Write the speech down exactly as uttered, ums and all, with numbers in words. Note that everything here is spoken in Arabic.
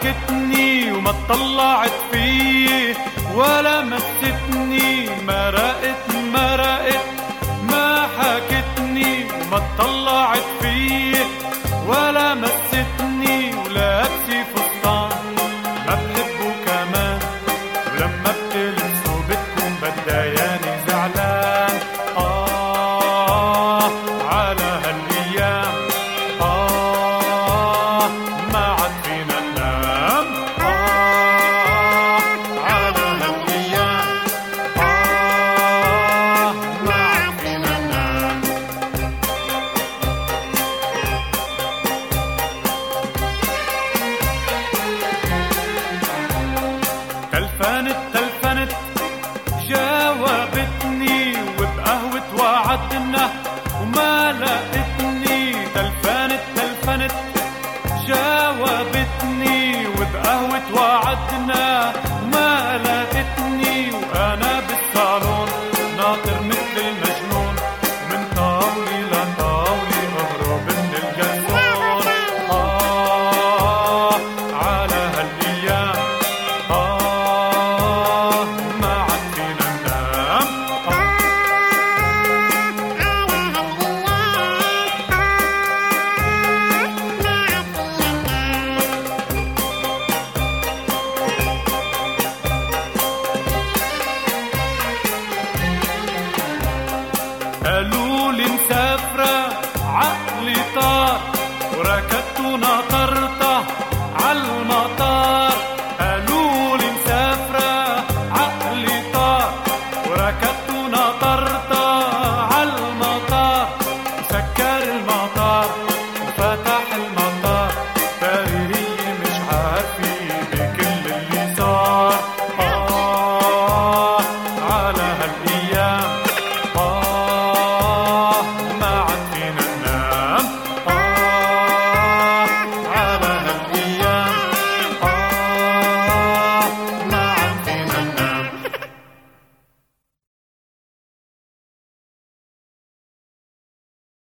حكتني وما اطلعت فيي ولا مستني، ما رقت ما رقت ما حكتني وما اطلعت فيي ولا مستني، ولابسي فستان ما بحبه كمان، ولما بتلبسه بتكون بداياني زعلان. آه على هالأيام، آه ما عاد فينا ننام. آه على هالأيام، آه ما عاد فينا ننام. تلفنت تلفنت جاوبتني وبقهوة وعدنا وما لقتني، تلفنت تلفنت جاوبتني وبقهوة وعدنا